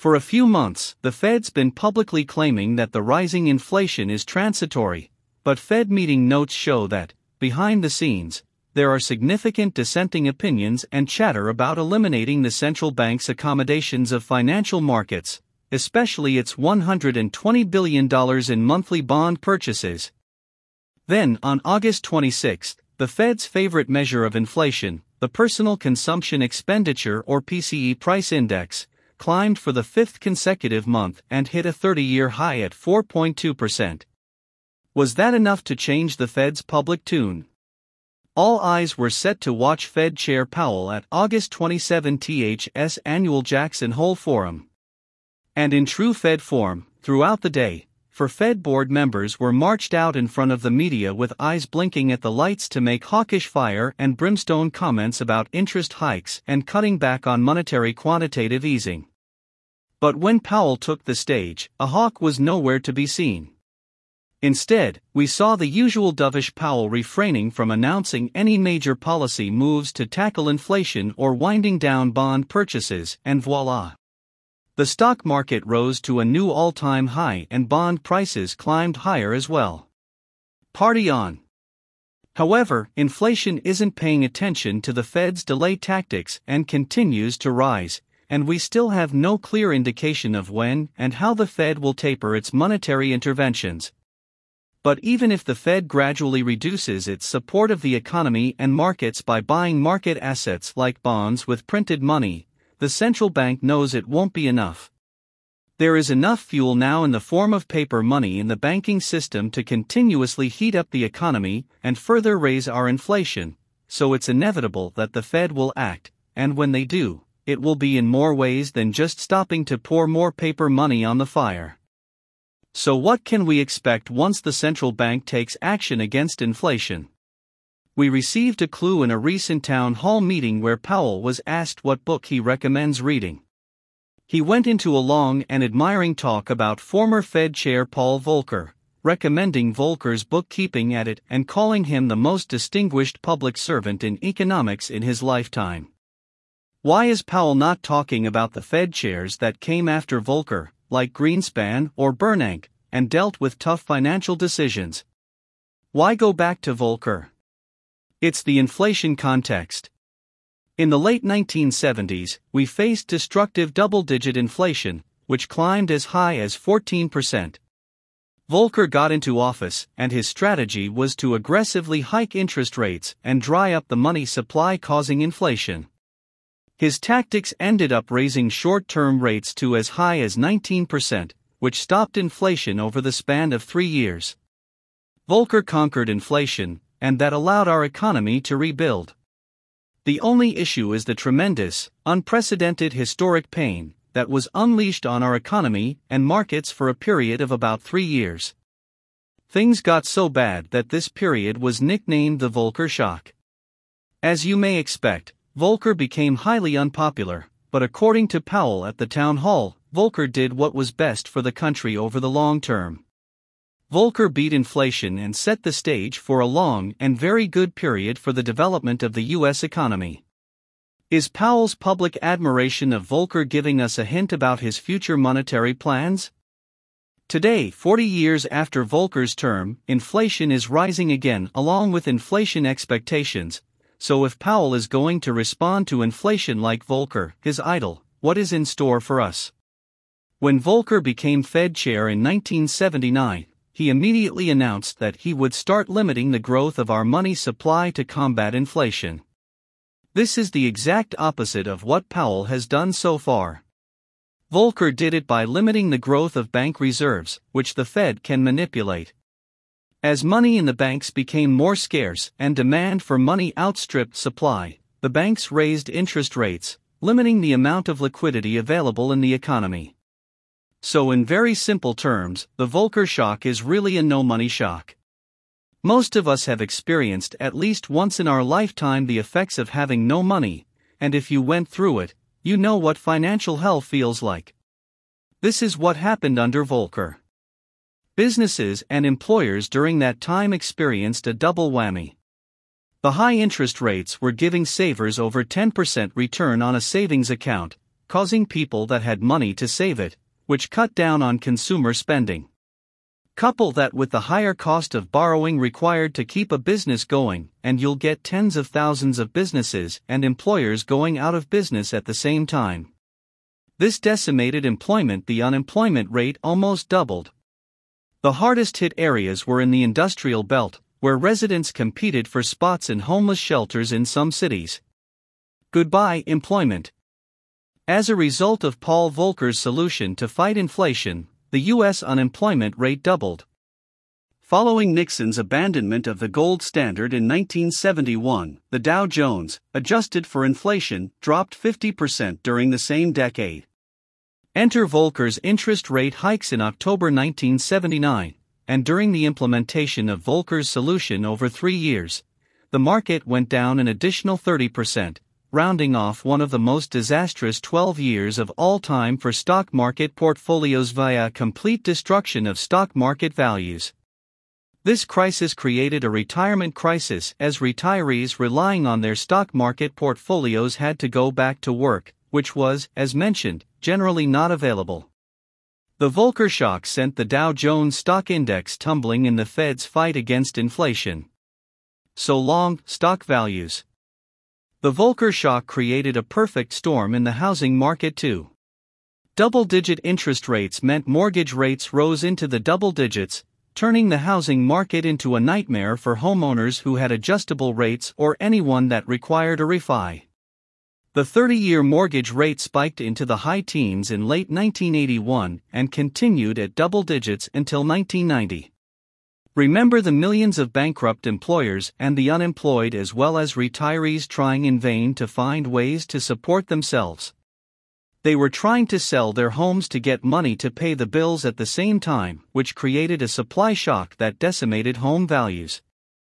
For a few months, the Fed's been publicly claiming that the rising inflation is transitory, but Fed meeting notes show that, behind the scenes, there are significant dissenting opinions and chatter about eliminating the central bank's accommodations of financial markets, especially its $120 billion in monthly bond purchases. Then, on August 26, the Fed's favorite measure of inflation, the Personal Consumption Expenditure or PCE price index, climbed for the fifth consecutive month and hit a 30-year high at 4.2%. Was that enough to change the Fed's public tune? All eyes were set to watch Fed Chair Powell at August 27th's annual Jackson Hole Forum. And in true Fed form, throughout the day, Fed board members were marched out in front of the media with eyes blinking at the lights to make hawkish fire and brimstone comments about interest hikes and cutting back on monetary quantitative easing. But when Powell took the stage, a hawk was nowhere to be seen. Instead, we saw the usual dovish Powell refraining from announcing any major policy moves to tackle inflation or winding down bond purchases, and voila! The stock market rose to a new all-time high and bond prices climbed higher as well. Party on! However, inflation isn't paying attention to the Fed's delay tactics and continues to rise, and we still have no clear indication of when and how the Fed will taper its monetary interventions. But even if the Fed gradually reduces its support of the economy and markets by buying market assets like bonds with printed money, the central bank knows it won't be enough. There is enough fuel now in the form of paper money in the banking system to continuously heat up the economy and further raise our inflation, so it's inevitable that the Fed will act, and when they do, it will be in more ways than just stopping to pour more paper money on the fire. So what can we expect once the central bank takes action against inflation? We received a clue in a recent town hall meeting where Powell was asked what book he recommends reading. He went into a long and admiring talk about former Fed Chair Paul Volcker, recommending Volcker's book Keeping at It and calling him the most distinguished public servant in economics in his lifetime. Why is Powell not talking about the Fed chairs that came after Volcker, like Greenspan or Bernanke, and dealt with tough financial decisions? Why go back to Volcker? It's the inflation context. In the late 1970s, we faced destructive double-digit inflation, which climbed as high as 14%. Volcker got into office, and his strategy was to aggressively hike interest rates and dry up the money supply, causing inflation. His tactics ended up raising short-term rates to as high as 19%, which stopped inflation over the span of 3 years. Volcker conquered inflation, and that allowed our economy to rebuild. The only issue is the tremendous, unprecedented historic pain that was unleashed on our economy and markets for a period of about 3 years. Things got so bad that this period was nicknamed the Volcker Shock. As you may expect, Volcker became highly unpopular, but according to Powell at the town hall, Volcker did what was best for the country over the long term. Volcker beat inflation and set the stage for a long and very good period for the development of the U.S. economy. Is Powell's public admiration of Volcker giving us a hint about his future monetary plans? Today, 40 years after Volcker's term, inflation is rising again along with inflation expectations, so if Powell is going to respond to inflation like Volcker, his idol, what is in store for us? When Volcker became Fed chair in 1979, he immediately announced that he would start limiting the growth of our money supply to combat inflation. This is the exact opposite of what Powell has done so far. Volcker did it by limiting the growth of bank reserves, which the Fed can manipulate. As money in the banks became more scarce and demand for money outstripped supply, the banks raised interest rates, limiting the amount of liquidity available in the economy. So in very simple terms, the Volcker shock is really a no-money shock. Most of us have experienced at least once in our lifetime the effects of having no money, and if you went through it, you know what financial hell feels like. This is what happened under Volcker. Businesses and employers during that time experienced a double whammy. The high interest rates were giving savers over 10% return on a savings account, causing people that had money to save it, which cut down on consumer spending. Couple that with the higher cost of borrowing required to keep a business going, and you'll get tens of thousands of businesses and employers going out of business at the same time. This decimated employment. The unemployment rate almost doubled. The hardest hit areas were in the industrial belt, where residents competed for spots in homeless shelters in some cities. Goodbye, employment. As a result of Paul Volcker's solution to fight inflation, the U.S. unemployment rate doubled. Following Nixon's abandonment of the gold standard in 1971, the Dow Jones, adjusted for inflation, dropped 50% during the same decade. Enter Volcker's interest rate hikes in October 1979, and during the implementation of Volcker's solution over 3 years, the market went down an additional 30%. Rounding off one of the most disastrous 12 years of all time for stock market portfolios via complete destruction of stock market values. This crisis created a retirement crisis as retirees relying on their stock market portfolios had to go back to work, which was, as mentioned, generally not available. The Volcker shock sent the Dow Jones stock index tumbling in the Fed's fight against inflation. So long, stock values. The Volcker shock created a perfect storm in the housing market too. Double-digit interest rates meant mortgage rates rose into the double digits, turning the housing market into a nightmare for homeowners who had adjustable rates or anyone that required a refi. The 30-year mortgage rate spiked into the high teens in late 1981 and continued at double digits until 1990. Remember the millions of bankrupt employers and the unemployed as well as retirees trying in vain to find ways to support themselves. They were trying to sell their homes to get money to pay the bills at the same time, which created a supply shock that decimated home values.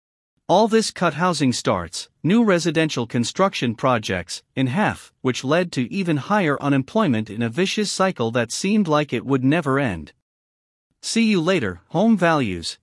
All this cut housing starts, new residential construction projects, in half, which led to even higher unemployment in a vicious cycle that seemed like it would never end. See you later, home values.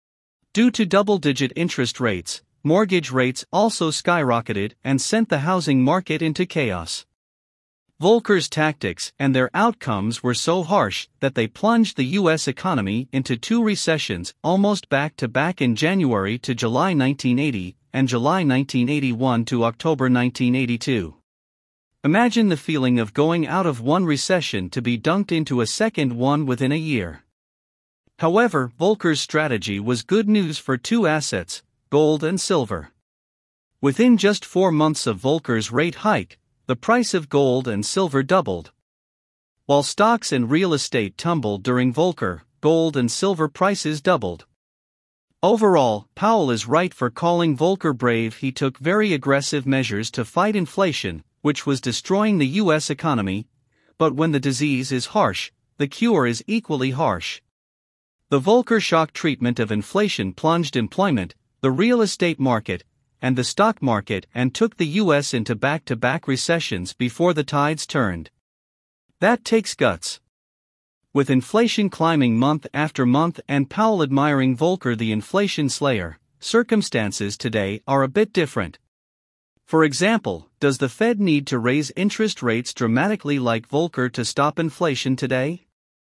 Due to double-digit interest rates, mortgage rates also skyrocketed and sent the housing market into chaos. Volcker's tactics and their outcomes were so harsh that they plunged the U.S. economy into 2 recessions almost back-to-back in January to July 1980 and July 1981 to October 1982. Imagine the feeling of going out of one recession to be dunked into a second one within a year. However, Volcker's strategy was good news for 2 assets, gold and silver. Within just 4 months of Volcker's rate hike, the price of gold and silver doubled. While stocks and real estate tumbled during Volcker, gold and silver prices doubled. Overall, Powell is right for calling Volcker brave. He took very aggressive measures to fight inflation, which was destroying the U.S. economy, but when the disease is harsh, the cure is equally harsh. The Volcker shock treatment of inflation plunged employment, the real estate market, and the stock market and took the U.S. into back-to-back recessions before the tides turned. That takes guts. With inflation climbing month after month and Powell admiring Volcker the inflation slayer, circumstances today are a bit different. For example, does the Fed need to raise interest rates dramatically like Volcker to stop inflation today?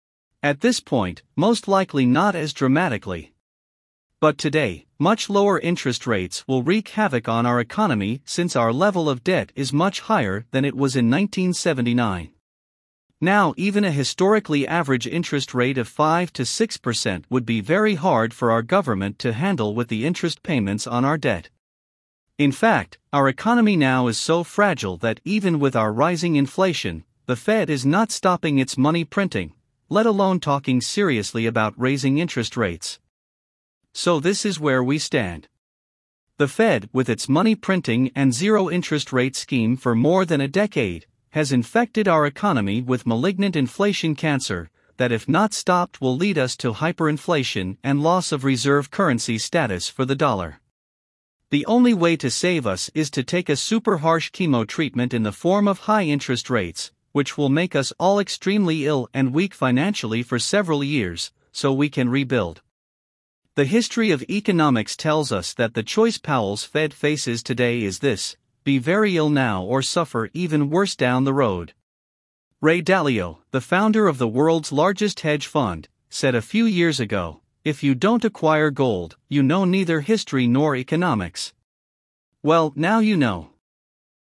At this point, most likely not as dramatically. But today, much lower interest rates will wreak havoc on our economy since our level of debt is much higher than it was in 1979. Now, even a historically average interest rate of 5 to 6% would be very hard for our government to handle with the interest payments on our debt. In fact, our economy now is so fragile that even with our rising inflation, the Fed is not stopping its money printing, let alone talking seriously about raising interest rates. So this is where we stand. The Fed, with its money printing and zero interest rate scheme for more than a decade, has infected our economy with malignant inflation cancer that, if not stopped, will lead us to hyperinflation and loss of reserve currency status for the dollar. The only way to save us is to take a super harsh chemo treatment in the form of high interest rates, which will make us all extremely ill and weak financially for several years, so we can rebuild. The history of economics tells us that the choice Powell's Fed faces today is this: be very ill now or suffer even worse down the road. Ray Dalio, the founder of the world's largest hedge fund, said a few years ago, "If you don't acquire gold, you know neither history nor economics." Well, now you know.